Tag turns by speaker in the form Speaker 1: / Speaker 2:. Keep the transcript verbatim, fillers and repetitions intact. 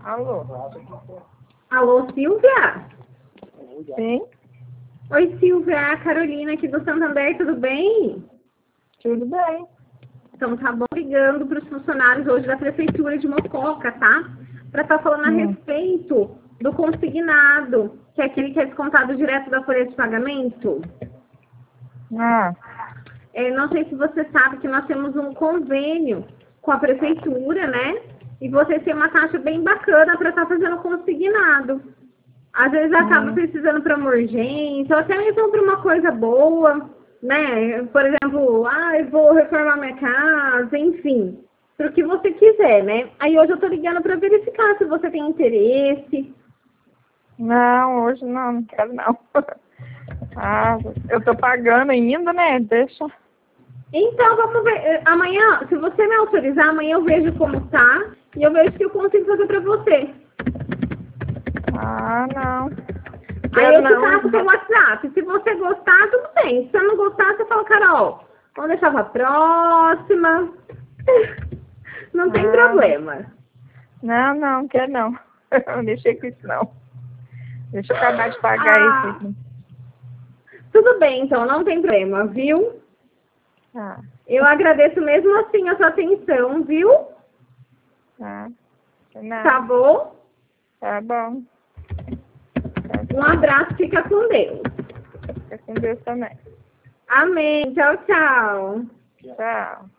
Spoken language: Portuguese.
Speaker 1: Alô?
Speaker 2: Alô, Silvia?
Speaker 1: Sim?
Speaker 2: Oi, Silvia, é a Carolina aqui do Santander, tudo bem?
Speaker 1: Tudo bem.
Speaker 2: Então tá bom, ligando para os funcionários hoje da Prefeitura de Mococa, tá? Para estar falando a
Speaker 1: Hum.
Speaker 2: respeito do consignado, que é aquele que é descontado direto da folha de pagamento.
Speaker 1: Ah,
Speaker 2: É, não sei se você sabe que nós temos um convênio com a Prefeitura, né? E você tem uma taxa bem bacana para estar fazendo consignado. Às vezes acaba
Speaker 1: hum.
Speaker 2: precisando para uma urgência, ou até mesmo para uma coisa boa, né? Por exemplo, ah, eu vou reformar minha casa, enfim, para o que você quiser, né? Aí hoje eu tô ligando para verificar se você tem interesse.
Speaker 1: Não, hoje não, não quero não. Ah, eu tô pagando ainda, né? Deixa.
Speaker 2: Então, vamos ver. eh, Amanhã, se você me autorizar, amanhã eu vejo como tá e eu vejo o que eu consigo fazer para você.
Speaker 1: Ah, não.
Speaker 2: Aí
Speaker 1: Quero
Speaker 2: eu te
Speaker 1: não.
Speaker 2: passo pelo WhatsApp. Se você gostar, tudo bem. Se você não gostar, você fala, Carol, vamos deixar pra próxima. Não tem
Speaker 1: Ah,
Speaker 2: problema.
Speaker 1: não, não, quero não. Não deixei com isso não. Deixa eu acabar de pagar isso
Speaker 2: Ah,
Speaker 1: aqui.
Speaker 2: tudo bem, então, não tem problema, viu?
Speaker 1: Ah,
Speaker 2: Eu agradeço mesmo assim a sua atenção, viu?
Speaker 1: ah,
Speaker 2: Tá
Speaker 1: nada.
Speaker 2: bom?
Speaker 1: Tá bom. Tá,
Speaker 2: Um abraço, fica com Deus.
Speaker 1: fica com Deus também.
Speaker 2: Amém. Tchau, tchau.
Speaker 1: Tchau.